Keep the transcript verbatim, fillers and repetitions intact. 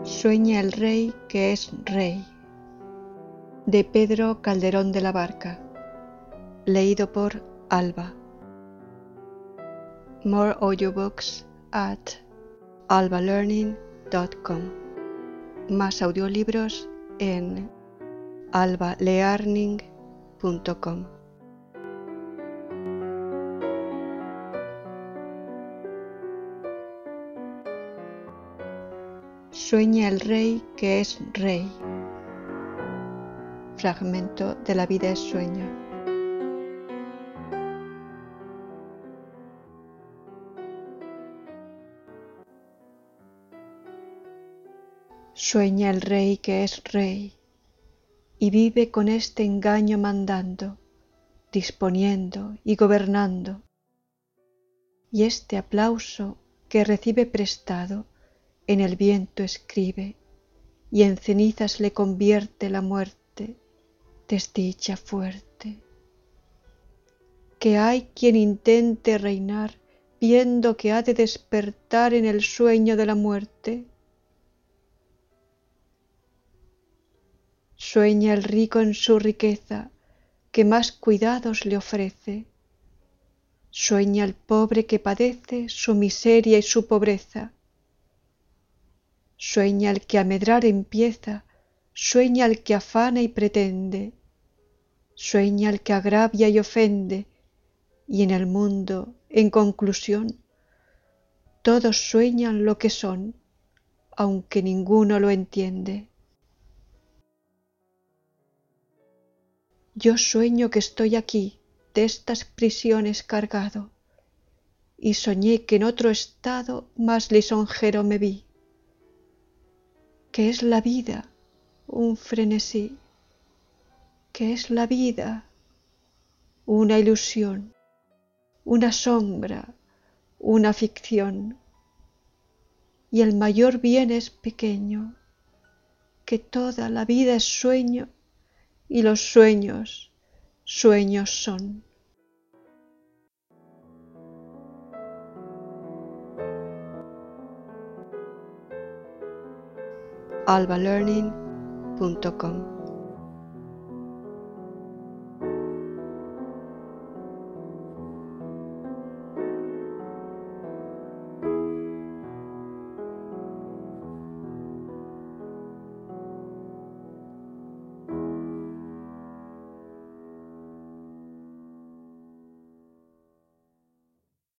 Sueña el rey que es rey, de Pedro Calderón de la Barca, leído por Alba. More audiobooks at alba learning dot com. Más audiolibros en alba learning punto com. Sueña el rey que es rey. Fragmento de La vida es sueño. Sueña el rey que es rey y vive con este engaño mandando, disponiendo y gobernando. Y este aplauso que recibe prestado en el viento escribe y en cenizas le convierte la muerte, desdicha fuerte. Que hay quien intente reinar viendo que ha de despertar en el sueño de la muerte. Sueña el rico en su riqueza que más cuidados le ofrece. Sueña el pobre que padece su miseria y su pobreza. Sueña el que a medrar empieza, sueña el que afana y pretende. Sueña el que agravia y ofende, y en el mundo, en conclusión, todos sueñan lo que son, aunque ninguno lo entiende. Yo sueño que estoy aquí, de estas prisiones cargado, y soñé que en otro estado más lisonjero me vi. ¿Qué es la vida? Un frenesí. ¿Qué es la vida? Una ilusión, una sombra, una ficción. Y el mayor bien es pequeño, que toda la vida es sueño y los sueños, sueños son. alba learning punto com